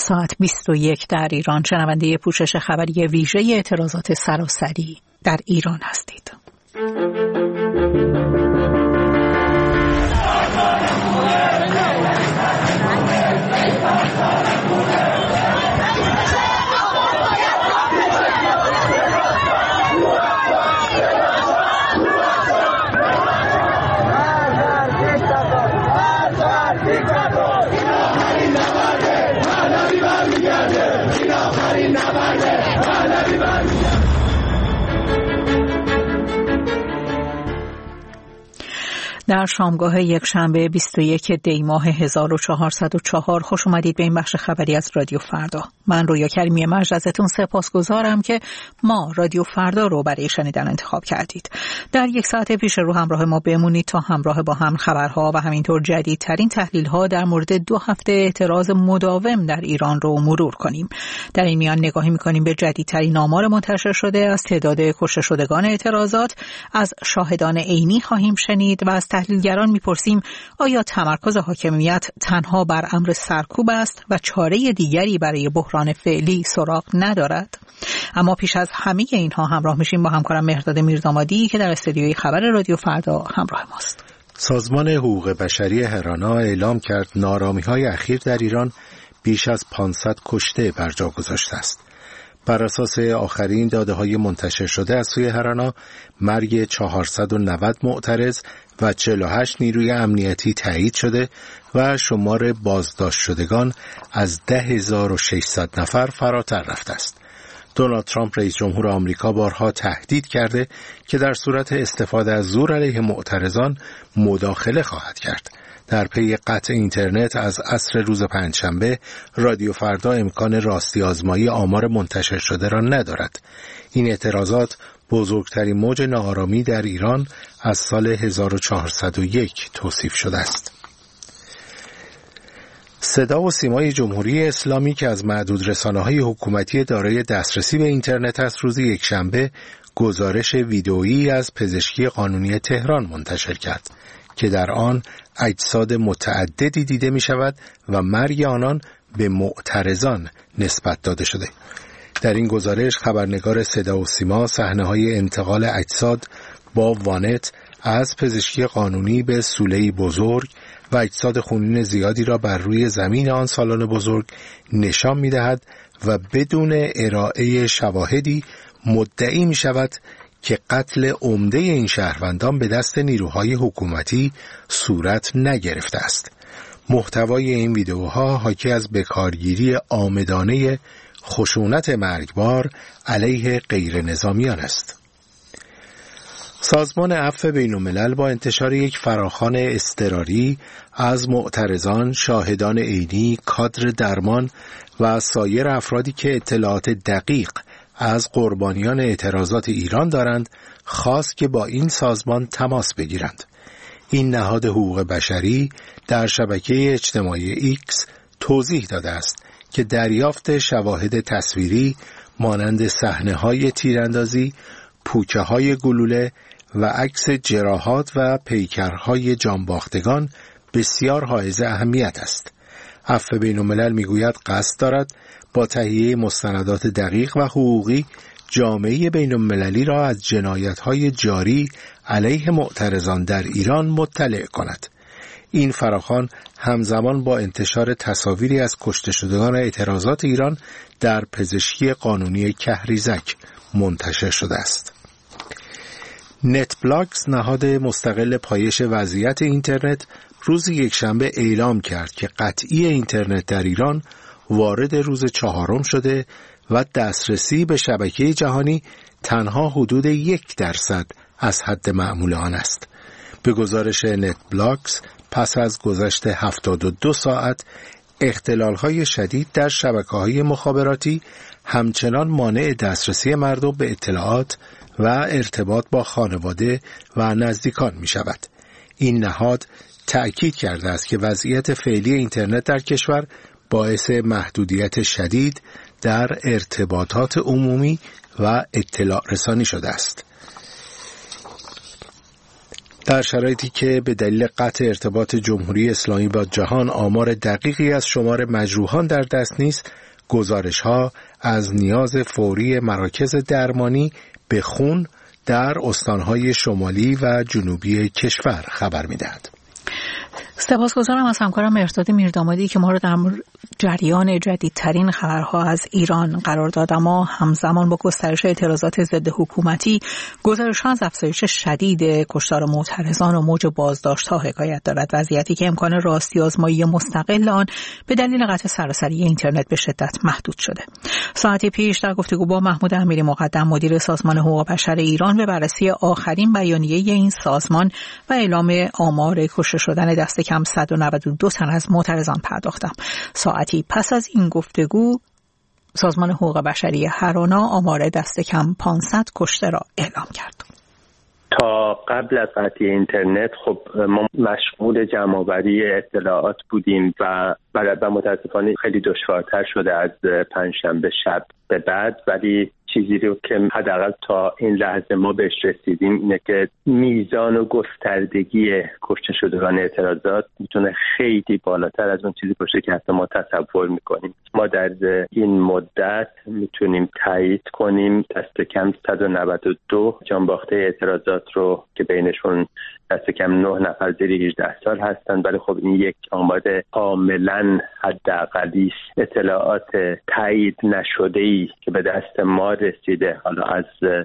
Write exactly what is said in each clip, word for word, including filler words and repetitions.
ساعت بیست و یک در ایران. شنونده پوشش خبری ویژه اعتراضات سراسری در ایران هستید. در شامگاه یک شنبه بیست و یک دی ماه هزار و چهارصد و چهار خوش اومدید به این بخش خبری از رادیو فردا. من رویا کریمی مجد ازتون سپاسگزارم که ما رادیو فردا رو برای شنیدن انتخاب کردید. در یک ساعت پیش رو همراه ما بمونید تا همراه با هم خبرها و همینطور جدیدترین تحلیل‌ها در مورد دو هفته اعتراض مداوم در ایران رو مرور کنیم. در این میان نگاهی می‌کنیم به جدیدترین آمار منتشر شده از تعداد کشته شدگان اعتراضات، از شاهدان عینی خواهیم شنید و از تحلیلگران میپرسیم آیا تمرکز حاکمیت تنها بر امر سرکوب است و چاره دیگری برای بحران فعلی سراغ ندارد؟ اما پیش از همه اینها همراه میشیم با همکارم مهرداد میردامادی که در استودیوی خبر رادیو فردا همراه ماست. سازمان حقوق بشری هرانا اعلام کرد نارامی‌های اخیر در ایران بیش از پانصد کشته بر جا گذاشته است. بر اساس آخرین داده‌های منتشر شده از سوی هرانا، مرگ چهارصد و نود معترض و چهل و هشت نیروی امنیتی تایید شده و شمار بازداشت شدگان از ده هزار و ششصد نفر فراتر رفته است. دونالد ترامپ رئیس جمهور آمریکا بارها تهدید کرده که در صورت استفاده از زور علیه معترضان مداخله خواهد کرد. در پی قطع اینترنت از عصر روز پنجشنبه، رادیو فردا امکان راستی آزمایی آمار منتشر شده را ندارد. این اعتراضات بزرگترین موج ناآرامی در ایران از سال هزار و چهارصد و یک توصیف شده است. صدا و سیمای جمهوری اسلامی که از معدود رسانه‌های حکومتی دارای دسترسی به اینترنت است، روز یکشنبه گزارش ویدئویی از پزشکی قانونی تهران منتشر کرد که در آن اجساد متعددی دیده می شود و مرگ آنان به معترضان نسبت داده شده. در این گزارش خبرنگار صدا و سیما صحنه‌های انتقال اجساد با وانت از پزشکی قانونی به سوله‌ای بزرگ و اجساد خونین زیادی را بر روی زمین آن سالن بزرگ نشان می‌دهد و بدون ارائه شواهدی مدعی می‌شود که قتل عمده این شهروندان به دست نیروهای حکومتی صورت نگرفته است. محتوای این ویدئوها حاکی از بکارگیری عامدانه خشونت مرگبار علیه غیر نظامیان است. سازمان عفو بین‌الملل با انتشار یک فراخوان اضطراری از معترضان، شاهدان عینی، کادر درمان و سایر افرادی که اطلاعات دقیق از قربانیان اعتراضات ایران دارند، خواست که با این سازمان تماس بگیرند. این نهاد حقوق بشری در شبکه اجتماعی ایکس توضیح داده است که دریافت شواهد تصویری مانند صحنه‌های تیراندازی، پوکه‌های گلوله و عکس جراحات و پیکرهای جانباختگان بسیار حائز اهمیت است. عفو بین‌الملل میگوید قصد دارد با تهیه مستندات دقیق و حقوقی جامعه بین‌المللی را از جنایت‌های جاری علیه معترضان در ایران مطلع کند. این فراخوان همزمان با انتشار تصاویری از کشته شدگان اعتراضات ایران در پزشکی قانونی کهریزک منتشر شده است. نت بلاکس، نهاد مستقل پایش وضعیت اینترنت، روز یکشنبه اعلام کرد که قطعی اینترنت در ایران وارد روز چهارم شده و دسترسی به شبکه جهانی تنها حدود یک درصد از حد معمول آن است. به گزارش نت بلاکس، پس از گذشت هفتاد و دو ساعت، اختلال‌های شدید در شبکه‌های مخابراتی همچنان مانع دسترسی مردم به اطلاعات و ارتباط با خانواده و نزدیکان می شود. این نهاد تأکید کرده است که وضعیت فعلی اینترنت در کشور باعث محدودیت شدید در ارتباطات عمومی و اطلاع رسانی شده است. در شرایطی که به دلیل قطع ارتباط جمهوری اسلامی با جهان آمار دقیقی از شمار مجروحان در دست نیست، گزارش‌ها از نیاز فوری مراکز درمانی به خون در استان‌های شمالی و جنوبی کشور خبر می‌دهد. سپاسگزارم از همکارم مهرداد میردامادی که ما رو در جریان جدیدترین خبرها از ایران قرار داد. اما همزمان با گسترش اعتراضات ضد حکومتی، گزارش‌ها از افزایش شدید کشتار معترضان و موج بازداشت‌ها حکایت دارد، وضعیتی که امکان راستی آزمایی مستقل آن به دلیل قطع سراسری اینترنت به شدت محدود شده. ساعتی پیش در گفتگو با محمود امیری مقدم مدیر سازمان حقوق بشر ایران به بررسی آخرین بیانیه این سازمان و اعلام آمار کشته شدن دست کم صد و نود و دو تن از معترضان پرداختم. ساعتی پس از این گفتگو سازمان حقوق بشری هرانا آمار دست کم پانصد کشته را اعلام کرد. تا قبل از قطعی اینترنت خب ما مشغول جمع‌آوری اطلاعات بودیم و و متاسفانه خیلی دشوارتر شده از پنجشنبه شب به بعد، ولی چیزی رو که حداقل تا این لحظه ما بهش رسیدیم اینه که میزان و گستردگی کشته شدگان اعتراضات میتونه خیلی بالاتر از اون چیزی باشه که حتی ما تصور میکنیم. ما در این مدت میتونیم تایید کنیم دست کم صد و نود و دو جانباخته اعتراضات رو که بینشون دست کم نه نفر زیر هجده سال هستن، ولی خب این یک آمار کاملا حداقلی است. اطلاعات تایید نشده‌ای که به دست ما رسیده حالا از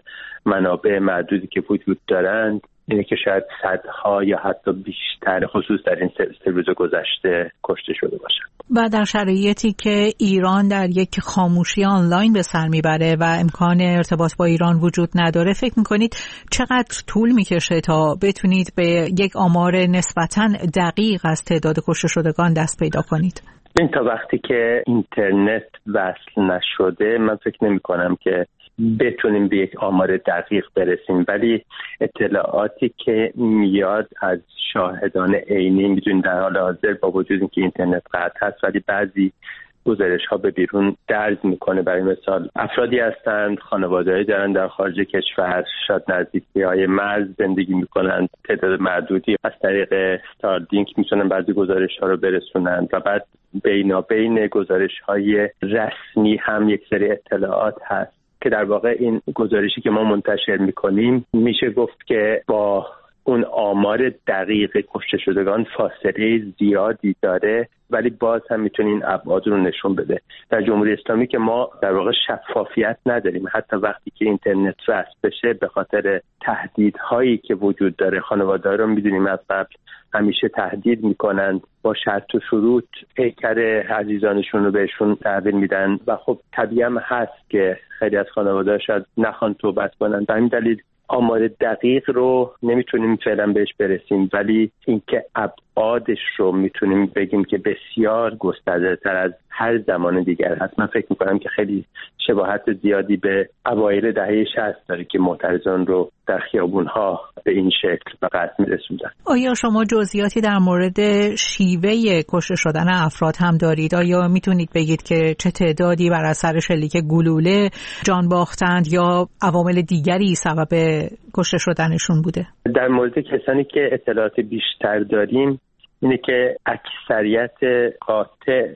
منابع معدودی که وجود دارند اینه که شاید صدها یا حتی بیشتر خصوص در این سه روز گذشته کشته شده باشند. و در شرایطی که ایران در یک خاموشی آنلاین به سر میبره و امکان ارتباط با ایران وجود نداره، فکر میکنید چقدر طول میکشه تا بتونید به یک آمار نسبتاً دقیق از تعداد کشته شدگان دست پیدا کنید؟ این تا وقتی که اینترنت وصل نشده من فکر نمی کنم که بتونیم به یک آمار دقیق برسیم، ولی اطلاعاتی که میاد از شاهدان عینی میدونیم در حال حاضر با وجود اینکه اینترنت قطع هست ولی بعضی گزارش ها به بیرون درز میکنه. برای مثال افرادی هستند خانواده‌ای دارن در خارج کشور، شاید نزدیکی های مرز زندگی میکنند، تعداد معدودی از طریق استارلینک میتونن بعضی گزارش ها رو برسونند و بعد بینابین گزارش های رسمی هم یک سری اطلاعات هست که در واقع این گزارشی که ما منتشر میکنیم میشه گفت که با اون آمار دقیق کشته شدگان فاصله زیادی داره، ولی باز هم میتونه این ابعاد رو نشون بده. در جمهوری اسلامی که ما در واقع شفافیت نداریم، حتی وقتی که اینترنت وصل بشه به خاطر تهدیدهایی که وجود داره، خانواده رو میدونیم از قبل همیشه تهدید میکنند، با شرط و شروط پیکر عزیزانشون رو بهشون تحویل میدن و خب طبیعی هم هست که خیلی از خانواده شاید نخوان توبت کنن. به همین دلیل آمار دقیق رو نمیتونیم فعلا بهش برسیم، ولی اینکه ابعادش رو میتونیم بگیم که بسیار گسترده‌تر از هر زمان دیگر هست. من فکر میکنم که خیلی شباهت زیادی به اوایل دهه شصت داره که معترضان رو در خیابون‌ها به این شکل به قتل می‌رسوندن. آیا شما جزئیاتی در مورد شیوه کشته شدن افراد هم دارید؟ آیا میتونید بگید که چه تعدادی بر اثر شلیک گلوله جان باختند یا عوامل دیگری سبب کشته شدنشون بوده؟ در مورد کسانی که اطلاعات بیشتر داریم اینه که اکثریت قاطع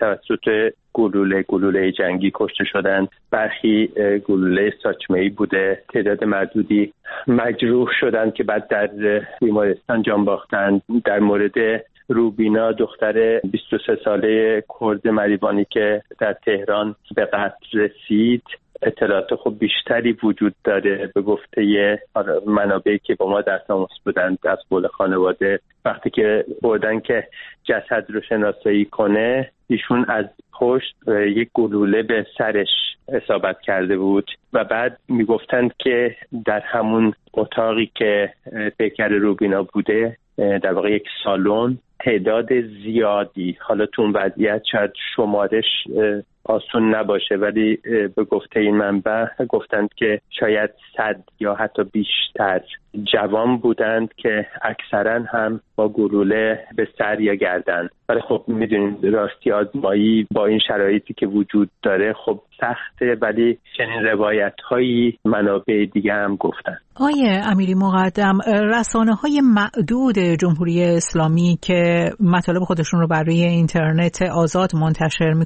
توسط گلوله گلوله جنگی کشته شدند. برخی گلوله ساچمه‌ای بوده، تعداد معدودی مجروح شدند که بعد در بیمارستان جان باختند. در مورد روبینا دختر بیست و سه ساله کرد مریوانی که در تهران به قتل رسید اطلاعات خب بیشتری وجود داره. به گفته منابعی که با ما در تماس بودند از قول خانواده، وقتی که بردن که جسد رو شناسایی کنه ایشون از پشت یک گلوله به سرش اصابت کرده بود و بعد میگفتند که در همون اتاقی که پیکر روبینا بوده، در واقع یک سالن، تعداد زیادی، حالا تو اون وضعیت شاید شمارش آسون نباشه، ولی به گفته این منبع گفتند که شاید صد یا حتی بیشتر جوان بودند که اکثرا هم با گلوله به سر یا گردن. ولی خب میدونید راستی آزمایی با این شرایطی که وجود داره خب سخته، ولی چنین روایت هایی منابع دیگه هم گفتن. آیه امیری مقدم، رسانه های معدود جمهوری اسلامی که مطالب خودشون رو بر روی اینترنت آزاد منتشر